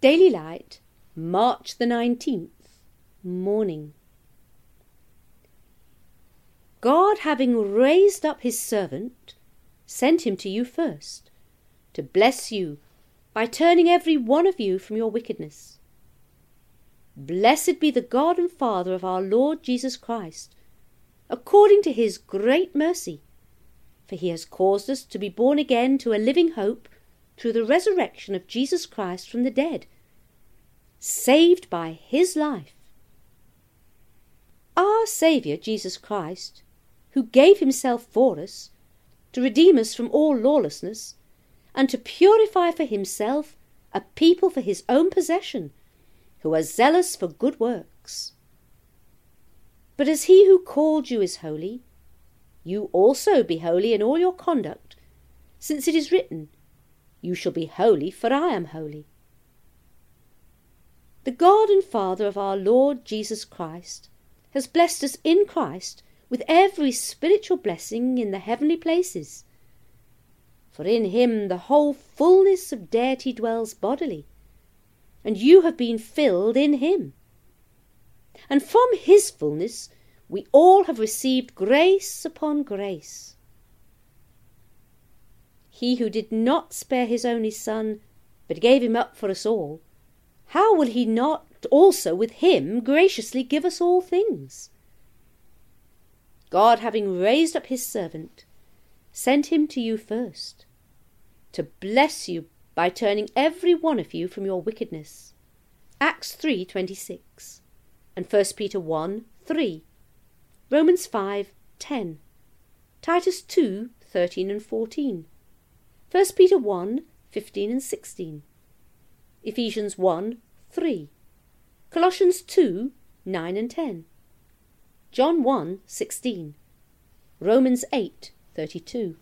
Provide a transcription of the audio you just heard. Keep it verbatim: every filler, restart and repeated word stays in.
Daily Light, March the nineteenth, Morning. God, having raised up his servant, sent him to you first, to bless you by turning every one of you from your wickedness. Blessed be the God and Father of our Lord Jesus Christ, according to his great mercy, for he has caused us to be born again to a living hope through the resurrection of Jesus Christ from the dead, saved by his life. Our Saviour Jesus Christ, who gave himself for us, to redeem us from all lawlessness, and to purify for himself a people for his own possession, who are zealous for good works. But as he who called you is holy, you also be holy in all your conduct, since it is written, You shall be holy, for I am holy. The God and Father of our Lord Jesus Christ has blessed us in Christ with every spiritual blessing in the heavenly places. For in him the whole fullness of deity dwells bodily, and you have been filled in him. And from his fullness we all have received grace upon grace. He who did not spare his only Son, but gave him up for us all, how will he not also with him graciously give us all things? God, having raised up his servant, sent him to you first, to bless you by turning every one of you from your wickedness. Acts three twenty-six, and First Peter one three, Romans five ten, Titus two thirteen and fourteen, First Peter one fifteen and sixteen, Ephesians one three, Colossians two nine and ten, John one sixteen, Romans eight thirty-two.